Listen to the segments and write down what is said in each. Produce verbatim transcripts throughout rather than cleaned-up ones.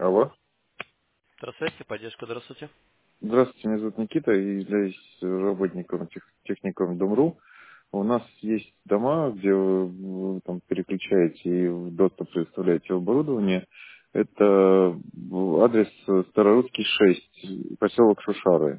Алло. Здравствуйте, поддержка, здравствуйте. Здравствуйте, меня зовут Никита, и являюсь работником тех- техником Дом.ру. У нас есть дома, где вы, вы там переключаете и в доступ предоставляете оборудование. Это адрес Старорусский шесть, поселок Шушары.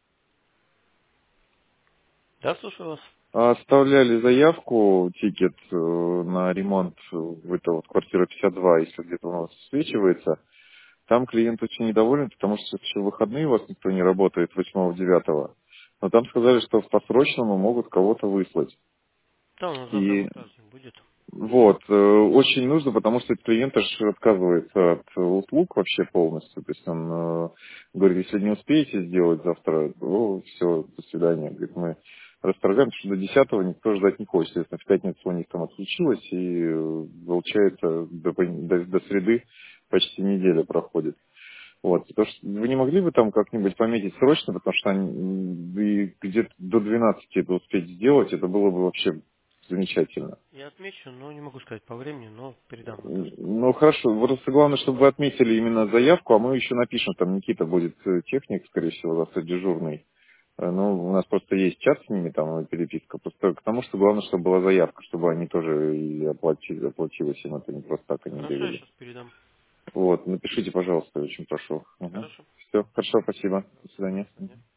Да, слушаю вас. Оставляли заявку, тикет э, на ремонт в это вот квартира пятьдесят два, если где-то у нас высвечивается. Там клиент очень недоволен, потому что еще в выходные у вас никто не работает восьмого-девятого. Но там сказали, что по срочному могут кого-то выслать. Да, у нас завтра И монтажник будет. вот, э, очень нужно, потому что клиент аж отказывается от услуг вообще полностью. То есть он э, говорит, если не успеете сделать завтра, то все, до свидания. Говорит, мы расторгаем, потому что до десятого никто ждать не хочет. Естественно, в пятницу у них там отключилось, и э, получается до, пон- до, до среды почти неделя проходит. Вот, потому что вы не могли бы там как-нибудь пометить срочно, потому что они, м, и где-то до двенадцати это успеть сделать, это было бы вообще замечательно. Я отмечу, но не могу сказать по времени, но передам М, монтажнику. Ну хорошо, вот просто главное, чтобы вы отметили именно заявку, а мы еще напишем, там Никита будет э, техник, скорее всего, завтра дежурный. Э, Ну, у нас просто есть чат с ними, там и переписка, просто к тому, что главное, чтобы была заявка, чтобы они тоже и оплатили, оплатилось им, это не просто так они Хорошо, я довели. сейчас передам. Вот, напишите, пожалуйста, очень прошу. Хорошо. Все, хорошо, спасибо. До До свидания. свидания.